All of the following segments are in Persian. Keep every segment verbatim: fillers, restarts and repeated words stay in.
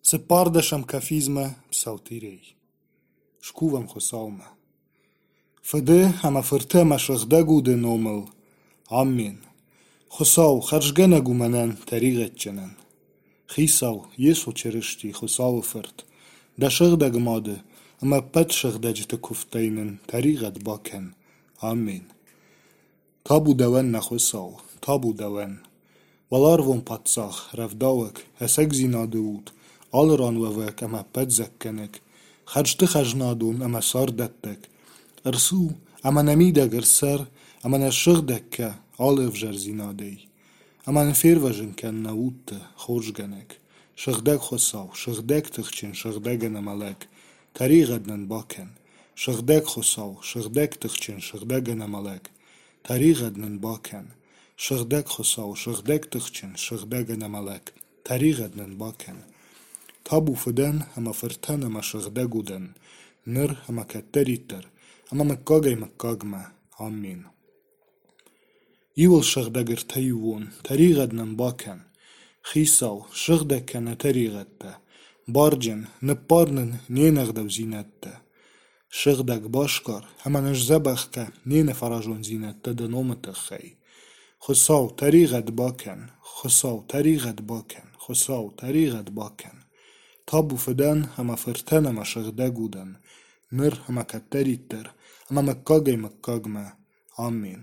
Separdasham kafizme psaltirei. Shkuvam khosalme. Fede ama fırtı ama şıgdagu de nomel. Amin. Khosaw kharjganagu manan tarigatchanan. Khisaw yesu cherishti khosaw fırt. Da şıgdag made ama pat şıgdajte kuftainen tarigat baken. Amin. Tabu dawan na khosaw. Tabu dawan. Valarvon patsach ravdawek heseg zinadut. Alran wawek ama pat zakkanek. Kharjti kharjnadun ama sardettek. Ersu ama namideg ersar ama nashigdekka alevjar zinadei. Ama nfirvajin kan naute khorjganek. Shigdek khosaw, shigdek tikhchin, shigdegen amalek. Tarigadnan baken. Shigdek khosaw, shigdek tikhchin, shigdegen amalek. Tarigadnan baken. Shigdek khosaw, shigdek tikhchin, shigdegen amalek. Tarigadnan baken. Tabu feden ama fırtan ama şıgdaguden. Nır ama katteritter. Ama mekkagay mekkagma. Amin. Yivul şıgdagir tayuvun. Tarigadnan baken. Khisaw şıgdakkana tarigatta. Barjin nipparnin nenagdav zinette. Şıgdag başkar. Ama nejzabakka nene farajon zinette de nometakhay. Khosaw tarigad baken. Khosaw tarigad baken. Khosaw tarigad baken. Tabu feden ama fırtan ama şıgdagudan. Nır ama katteritter. Ama mekkagay mekkagma. Amin.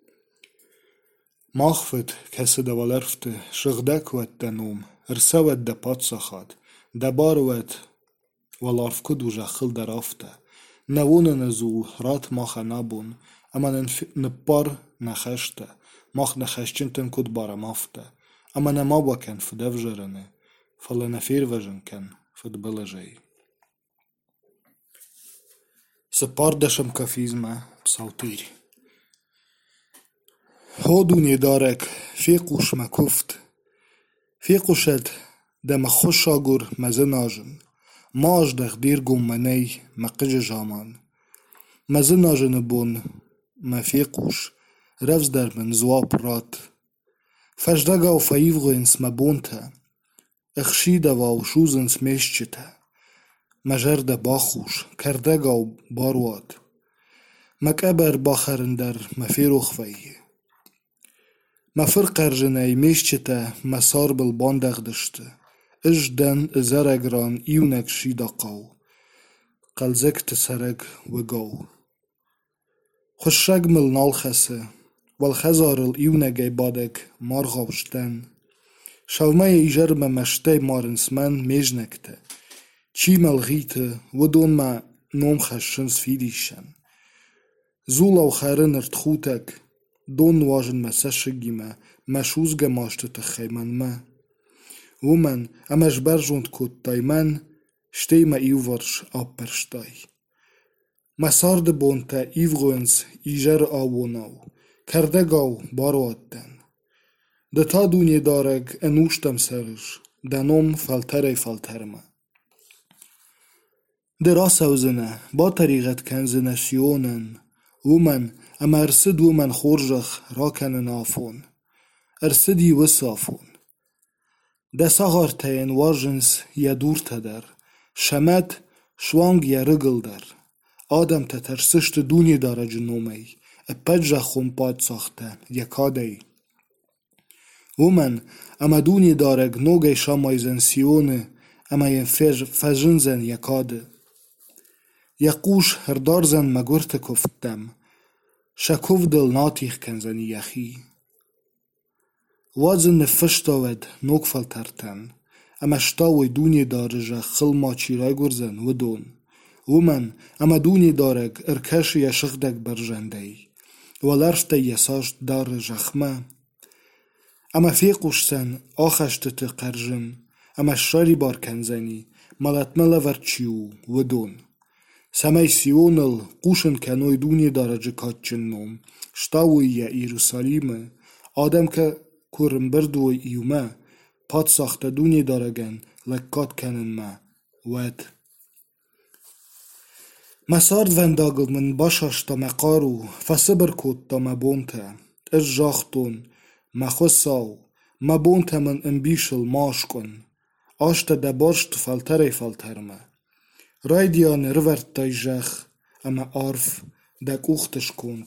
Machfet kese de valerfte şıgdakvet de nom. Ersavet de patsachat. De barvet valarfkudu jakhil derafte. Navunen azul rat macha nabun. Ama nippar nakhashte. Mach nakhashchinten kud baramafte. Ama namabaken fdevjerene. Fala firvajan kan fdbelajay. Separdasham kafizme psaltiri. Hoduni darek fiqush makuft. Fiqushet de makhoshagur mazinajin. Maj dir gummanay maqij jaman. Mazinajin bun ma fiqush. Revz der men zwap rat. Fajdaga u faivgoins ma bonta. اخشیده و شوزنس میشچته مجرده باخوش کردگا و بارواد مکبر باخرندر مفیروخ ویه مفرقر جنای میشچته مسار بالباندغ دشته اجدن ازرگران ایونک شیده قاو قلزک تسرگ و گاو خوشرگ مل نالخسه والخزار الایونگی بادک مارغاوشتن شومه ایجرم مشته مارنسمن میجنکته چی ملغیته و دون ما نوم خشنس فیدیشن زولا و خیرن ارتخوتک دون واجن مسشگیمه مشوزگه ماشته تخیمن ما ومن امش برجوند کود تایمن شتی ما ایوورش آب پرشتای مسارد بونتا ایوغونس ایجر آووناو کرده گاو باروادتن ده تا دونی دارگ انوشتم سرش ده نوم فلتره فلترمه ده راس اوزنه با طریقت کنزنه شیونن ومن اما ارسد ومن خورجخ راکنن آفون ارسدی وصافون ده ساغر تین واجنس یا دور تدر شمت شوانگ یا رگل در آدم تترسشت دونی داره جنومی اپجه خون پاد ساخته یکاده ومن اما دونی دارگ نوگه شامایزن سیونه اما ین فجنزن یکاده یقوش هردارزن مگورت کفتم شکوف دل ناتیخ کنزنی یخی وازن نفشتاود نوگ فلترتن اما شتاوی دونی دارجه خل ما چیرای گرزن و دون ومن اما دونی دارگ ارکش یشغدک برجنده ولرفت یساشت دار جخمه اما فیقوشتن آخشت تقرجن اما شاری بار کنزنی ملت ملورچیو و دون سمی سیونل قوشن کنوی دونی دارجه کاتچن نوم شتاوی یا ایروسالیمه آدم که کرم بردوی ایومه پاد ساخته دونی دارگن لکات کنن ما ود مسارد ونداگل من باشاشتا مقارو فسبر کود تا مبونته اش جاختون ما خساو ما بونتا من انبیشل ماش کن Ashta da borst faltere falterme. Raidian rvertai jach, ama arf da kuchtes kont.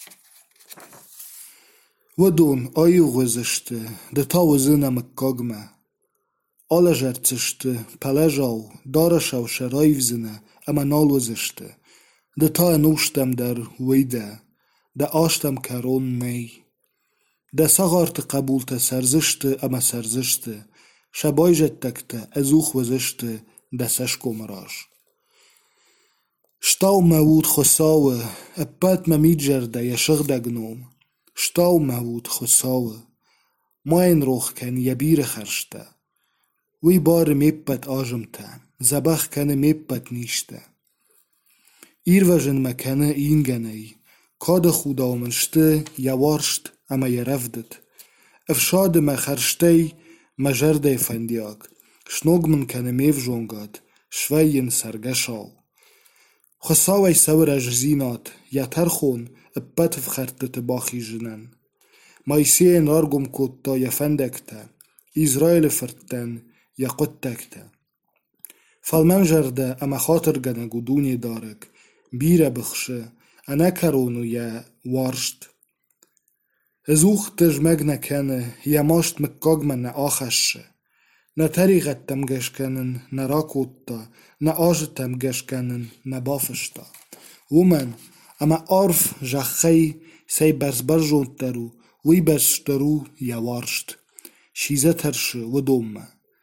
Wadon ayu gozishte, de tawzina mekagme. Alle jertzishte, palajau, darashau sharaivzine, ama nalwazishte. De ta enustem der wida, de ashtem karon nei. De sagart qabulte serzishte, ama serzishte. Shabajjettekte, ezuch wazishte, de seshko marash. Stau mawud khosawe, epat ma midjerde yeshigda gnom. Stau mawud khosawe. Main roch ken yabire kharshte. Wi bar meppet ajmte, zabach ken meppet nishte. Irvajen mekane ingenei, kade khuda menshte yawarsht ama yerevdet. Efshade me kharstei majerde fandiak. Shnogmen ken mevjongat, shveyen sergashau. خساوی سور اجزینات یا ترخون ابت فخرت باخی جنن. مایسین رارگم کتا یا فندکتا. إسرائيل فرتن یا قدتکتا. فالمن جرده اما خاطر گنه گدونی دارک. بیره بخشه انا کرونو یا وارشت. ازوخ تجمگ نکنه یا ماشت مکاگ من آخشه. نه طریقت تمگش کنن نه راکوتا نه آجت تمگش کنن نه بافشتا ومن اما عرف جخی سی برزبر جونترو وی برشترو یوارشت شیزه ترشه و دومه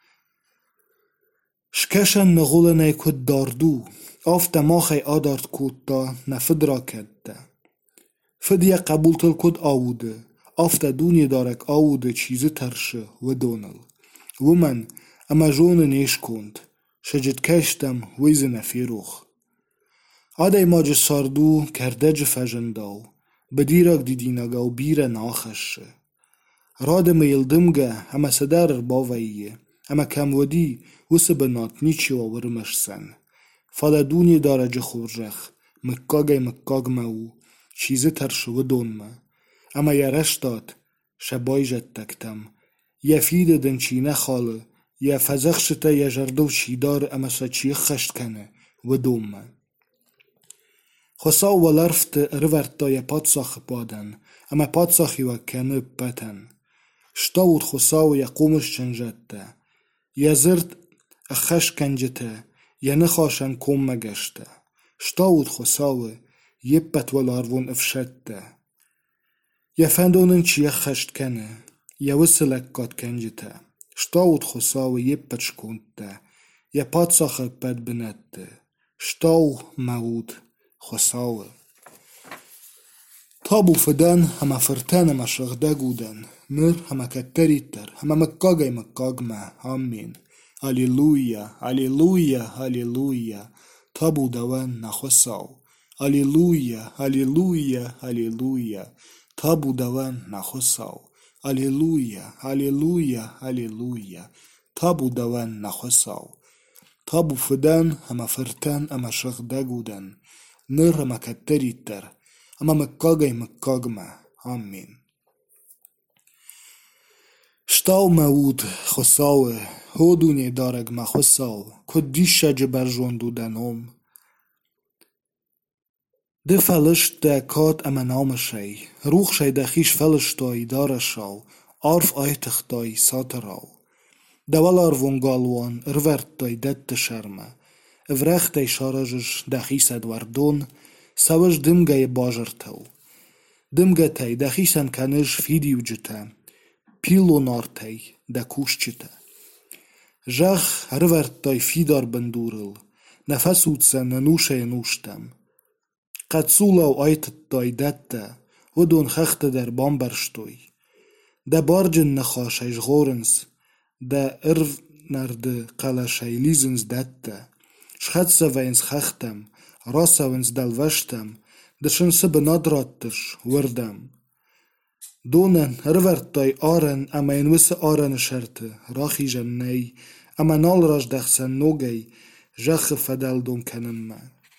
شکشن نغولنه کد داردو آفت ماخی آدارد کدتا نفدرا کدتا فدیه قبول تل کد آوده آفت دونی دارک آوده چیزه ترشه و دونل ومن اما جون نیش کند شجد کشتم ویزن فیروخ عادی ماج ساردو کرده جفجنداو بدیرک دیدینگا و بیره ناخشه راد میلدمگه اما صدر باویه اما کم ودی وس بنات نیچی و ورمش سن فالدونی داره جخورجخ مکاگی مکاگ مو چیزه ترشو و دونمه اما یرشتاد شبای جد تکتم یفید دنچینه خاله یا فزخشته یا جردو چیدار اما سچی خشت کنه و دومه خسا و لرفت رورتا یا پادساخ پادن اما پادساخی و کنه پتن شتاود خسا و یا قومش چنجته یا زرد اخش کنجته یا نخاشن کم مگشته شتاود خسا و یپت و لارون افشته یا فندونن چی خشت کنه یا وصلک کات کنجته شتاود خسا و یپتش کنته یا پادساخ پد بنته شتاو مود خسا و تابو فدان هما فرتان هما شغده گودن نر هما کتری تر هما مکاگای مکاگ ما آمین هلیلویا هلیلویا هلیلویا تابو دوان نخساو هلیلویا هلیلویا هلیلویا تابو دوان نخساو هلیلویا هلیلویا هلیلویا تابو دوان نخساو تابو فدان هما فرتان اما شغده گودن نر هما کتری تر اما مکاگای مکاگ ما آمین شتاو مود خساوه هودونی دارگ ما خساو کد دیشه جبر جوندو دنوم ده فلشت ده کات اما نامشی روخ شی دخیش فلشتای دارشاو عرف آیتختای ساتراو دوالار ونگالوان ارورتای دت شرمه افرختای شارجش دخیسد وردون سوش دمگای باجرتو دمگا تای دخیسن کنش فیدیو جتا پیلو نارتای دکوش چتا جخ ارورتای فیدار بندورل نفسودسن ننوشه نوشتم قد سولا و آیتتای دتا و دون خخت در بامبرشتوی ده بارجن نخاشش غورنس ده ارو نرده قلشای لیزنس دتا شخدسه وینس خختم راسه وینس دلوشتم ده شنسه بنادراتش وردم دونن رورتای آرن اما اینوس آرن شرطه راخی جننی اما نال راج دخسن نوگی جخ فدل دون کنن ما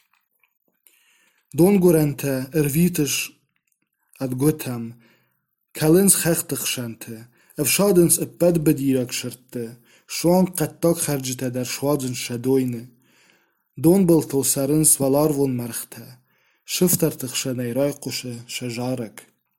دون گورنته ارویتش اد گوتم کلنس خختخ شنته افشادنس ابد بدیرک شرطه Schwan qattak harcite der schwazen shadoyne. Don bel sarins valarvon merchte. Schiftertig shaneirai qushe shajarek.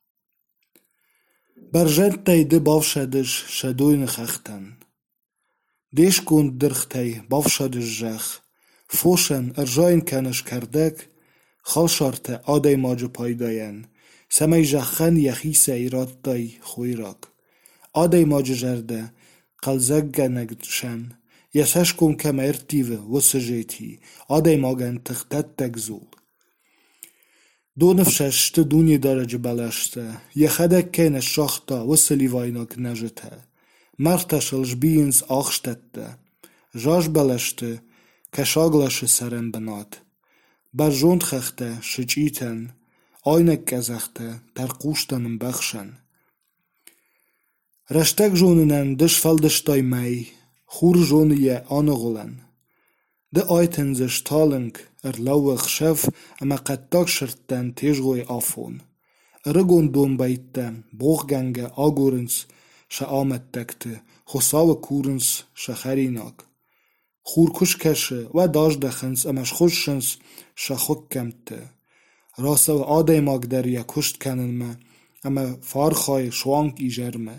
Berjentei de bavshadish shadoyne chachten. Desh kon dirchtei bavshadish jach. Foshen erjain kanish kardek. خالشارت آدای ماجو پایداین سمی جخن یخیس ایراد دای خویراک آدای ماجو جرده قلزگ نگدشن یسش کم کم ارتیوه و سجیتی آدای ماگن تختت تگزول دو نفشش ته دونی داره جبلشته یخدک کین شاختا و سلیویناک نجته مرتشلش بینز آخشتته جاش بلشته کشاگلش سرن بنات برجوند خخته شجیتن آینک گزخته در قوشتنم بخشن رشتک جوننن دش فلدش دای می خور جون یه آنغولن ده آیتن زش تالنگ ار لوخ شف اما قطاک شرطن تیجگوی آفون ارگون دون بیتن بوغ گنگه آگورنس شا آمد تکته خساو کورنس شا خریناک خورکش کشه و داش دخنس امش خوششنس شا خوک کمته راسه و آده ماگ در یا کشت کنن ما اما فارخای شوانک ایجرمه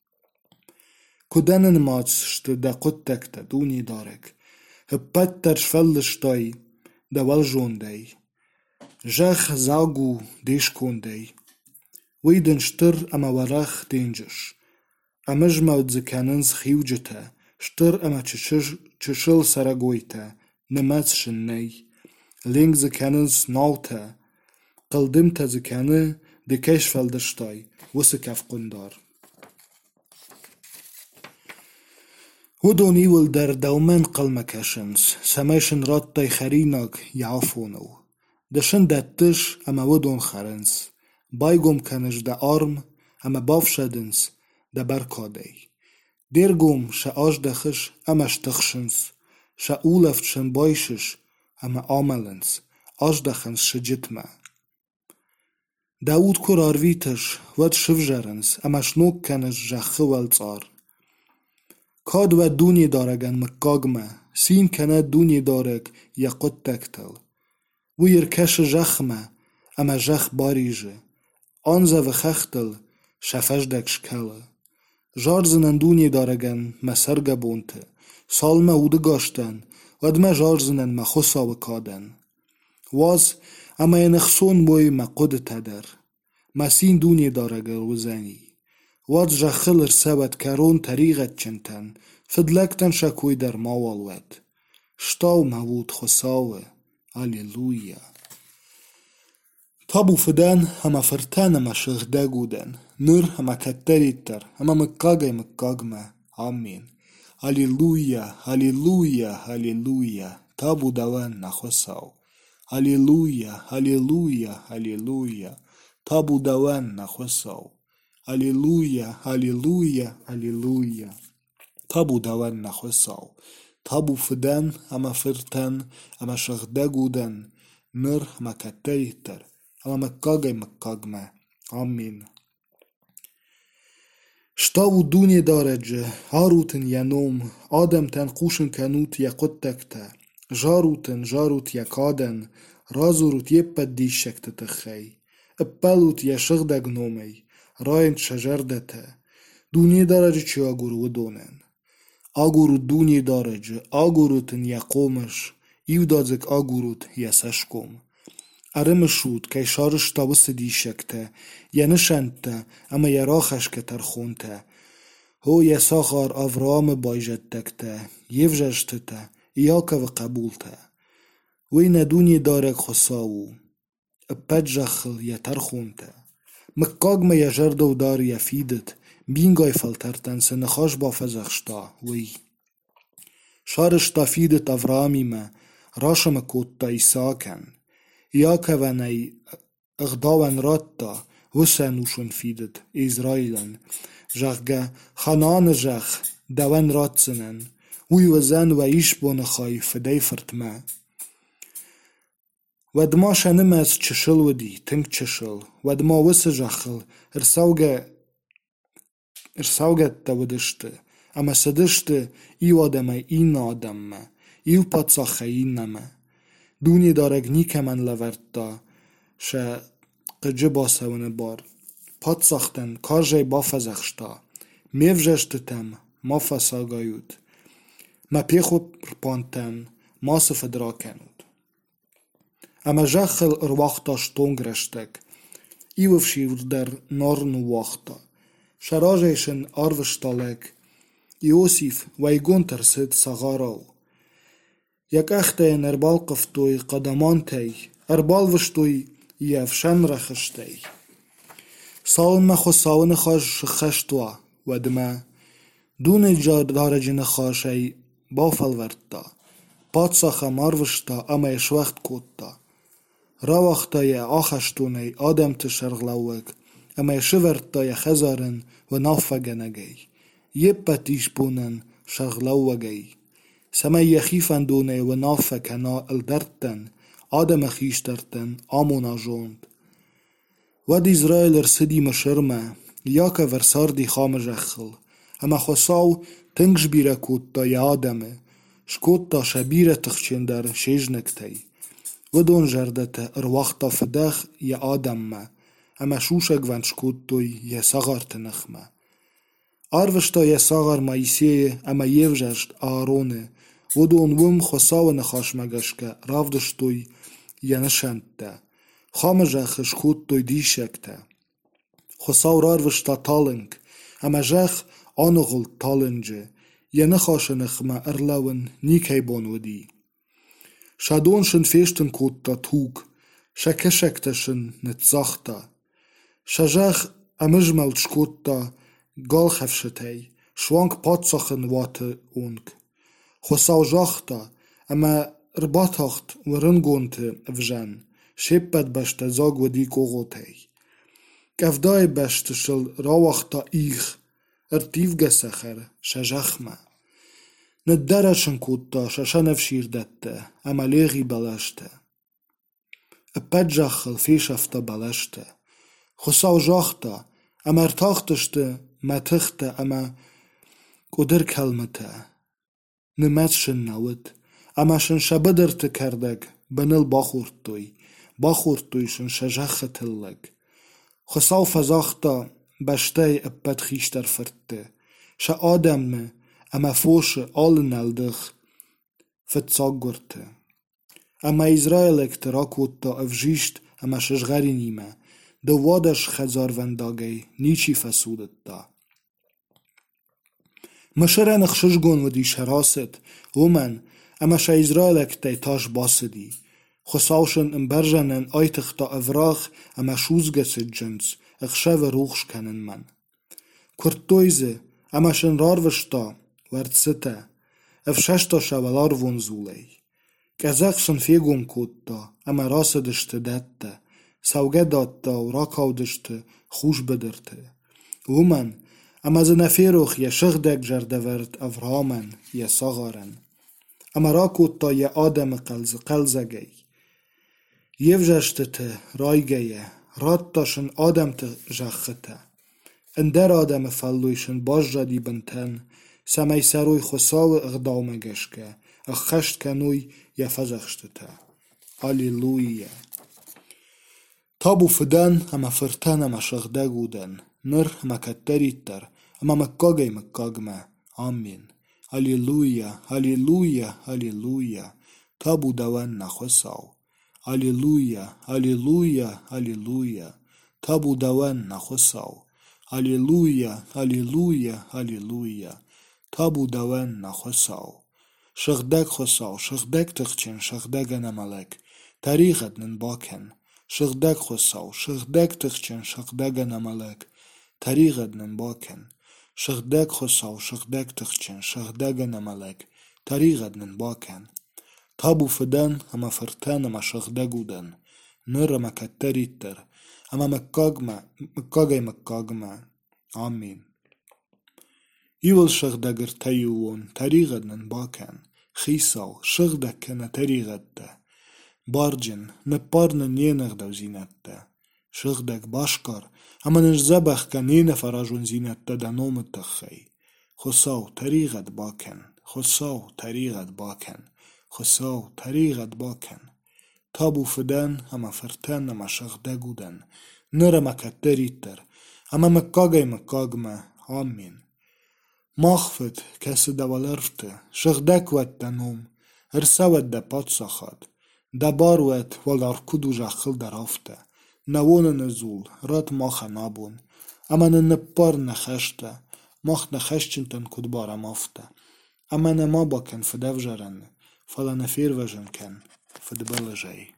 کدنن ماز شته ده قد تکته دونی دارک هپت ترش فلش دای ده ول جون دای جخ زاگو دیش کن دای ویدن شتر اما ورخ دینجش اما جمعود زکننز خیوجته شتر اما چشل سرگویته نمت شنی لینگ زکننز ناوته قلدم تا زکنه دکش فلدشتای وسه کف قندار و دونی ول در دومن قلمکشنز سمیشن رات تای خریناک یعفونو دشن دتش اما ودون خرنز بایگم کنش ده آرم اما بافشدنز ده برکادی دیرگم شا آج دخش اما شتخشنز شا اولفت شن بایشش اما آملنز آج دخنز شجتمه داود کور آرویتش ود شفجرنز اما شنوک کنش جخه والزار کاد و دونی دارگن مکاگمه سین کنه دونی دارگ یا قد تکتل و یرکش جخمه اما جخ باریجه آنزه و خختل شفش دکش کله جارزنن دونی دارگن مسرگه بونته سالمه اوده گاشتن و دمه جارزنن مخصا و کادن واز اما ینخصون بوی ما قد تدر ما سین دونی دارگر وزنی واد جخل ارسابت کرون طریقت چنتن فدلکتن شکوی در موالوت شتاو موود خساوه هلیلویا تابو فدان هما فرتان هما شغده گودن نور هما کتریتر هما مکاگه مکاگمه آمین هلیلویا هلیلویا هلیلویا تابو دوان نخساو هلیلویا هلیلویا هلیلویا تابو دوان نخساو هلیلویا هلیلویا هلیلویا تابو دوان نخساو تابو فدان هما فرتان هما شغده گودن نور هما کتریتر هما مکاگه مکاگمه آمین شتاو دونی دارجه هاروتن یا نوم آدم تن قوشن کنوت یا قد تکته جاروتن جاروت یا کادن رازوروت یپد دیش شکت تخی اپلوت یا شغدگ نومی راین شجردته دونی دارجه چی آگورو دونن آگورو دونی دارجه آگوروتن یا قومش ایو دازک آگوروت یا سشکم ارمشود که شارش تابست دیشکته یا نشنته اما یا راخش که ترخونته هو یا ساخار افرام بایجت تکته یفجشتته یا که و قبولته وی ندونی دارک خساو اپد جخل یا ترخونته مکاگم یا جردو دار یا فیدت بینگای فلترتن سنخاش با فزخشتا وی شارش تا فیدت افرامی ما راشم کود تا ایساکن یا که ونی اغداون راتا وسنوشون فیدت ایزرائیلن جغگه خانان جغ دوان راتسنن وی وزن و ایش بون خای فدی فرتمه و دما شنم از چشل و دی تنگ چشل و دما وس جخل ارساوگه ارساوگه تا ودشته ama sedishte iu adame in adamme, iu patsakheiname. Duni dareg nikemen leverta, she qıcı basevne bar. Patsakhten karjay bafezekshta, mevjeshtetem mafesagayut. Ma pěxu rpanten masıfe drakenut. Ama jachel rwachta stongreshtek, iwevshivr der narnu wachta. Sharajayschen arveshtalek, Iosif ويقونتر ست صغارو. يك اختين اربال قفتوي قدمانتي اربال وشتوي يفشن رخشتي. ساون ما خو ساون خاش خشتوا ودما دون جار دارجين خاشي بافل ورتا. پادساخ ماروشتا اما يشوخت کوتا. راوختا يه آخشتوني آدم تشرغلوك اما يشورتا يه خزارن و نافگنگي. يبتيش بونن شغلوگي. سما يخيفن دونه و نافكنا الدرتن آدم خيشترتن آمونا جوند. ود إسرائيل رسدي مشرمه ياك ورساردي خام جخل اما خساو تنگش بيره كوتا يا آدمه شكوتا شبيره تخشندر شيجنكتي ودون جردته ارواختا فدخ يا آدمه اما شوشك وان شكوتوي يا صغر تنخمه آروشتا يا صغر مايسيه اما يفجشت آرونه ودون وم خساو نخاشمگشكه رافدشتوي يا نشنته خامجخ شكوتوي ديشكته خساو راروشتا تالنگ اما جخ آنغل تالنجه يا نخاش نخمه ارلون نيكي بونودي شادونشن فيشتن كوتا توك شكشكتشن نتزاختا شجخ امجمل شكوتا قال خفشتي شوانك باتساخن وات اونك خساو جاختا اما رباطاخت ورنگونت افجن شبت بشت زاگ ودي كوغوتي كفداي بشت شل راوختا ايخ ارتيف جسخر شجخمه ندرشن كوتا ششنف شيردته اما ليغي بلشته ابجخل فيشفته بلشته خساو جاختا اما ارتاختشته ما تخته اما قدر كلمته نمتشن نود اما شن شبدرت كردك بنل باخورتوي باخورتوي شن شجختلك خساو فزاختا بشتي ابت خيشتر فرته شا آدم اما فوش آل نلدخ فتساقرته اما إسرائيلك تراكوتا افجيشت اما شجغري نيمه دوادش خزار ونداغي نيشي فسودتا مشرن اخششگون ودي شراست ومن اما شا إسرائيلك تيتاش باسدي خساوشن امبرجنن ايتختا افراخ اما شوزگسد جنس اخشاو روخش كنن من كورتويزه اما شن راروشتا ورتسته افششتا شوالار ونزولي كزاقشن فيگون كوتا اما راسدشت دته سوگه داتا و راکاودشت خوش بدرته ومن اما زنفيروخ يا شغدك جردورت افرامن يا صغرن اما راكوتا يا آدم قلز قلزگي يفجشتته رايگيه راتاشن آدم تجخته اندر آدم فلويشن باش جدي بنتن سمي سروي خساو اغدامگشكه اخشت كنوي يفزخشتته هاليلويا تابو فدان اما فرتان اما شغده گودن نر اما كتريتر اما مكاگي مكاگمه آمين هاليلويا هاليلويا هاليلويا تابو دوان نخساو هاليلويا هاليلويا هاليلويا تابو دوان نخساو هاليلويا هاليلويا هاليلويا تابو دوان نخساو شغدك خساو شغدك تخچن شغدك نملك تاريخت ننباكن شغدك خساو شغدك تخچن شغدك نملك تاريخت ننباكن شغدك خساو شغدك تخچن شغدك نملك تاريخت ننباكن تابو فدان اما فرتان اما شغدك ودن نر اما كتريتر اما مكاگما مكاگي مكاگما آمين يول شغدگر تيوون تاريخت ننباكن خيساو شغدك كنا تاريخت ده بارجن نپارن نينغ دو زينته شغدك باشكر اما نجزبخ كنين فراجون زينته دانوم تخي خساو طريقت باكن خساو طريقت باكن خساو طريقت باكن تابو فدن اما فرتن اما شغده گودن نره مكتريتر اما مكاگي مكاگما آمين ماخفت كس دولرفت شغدك وتنوم ارسوت ده پادشاخات ده باروت والار کدو جاخل درافته نوون نزول رات ماخ نابون اما ننبار نخشته ماخ نخشتن کد بارم افته اما نما باكن فدف جرن فلا نفير وجن كن فدبل جاي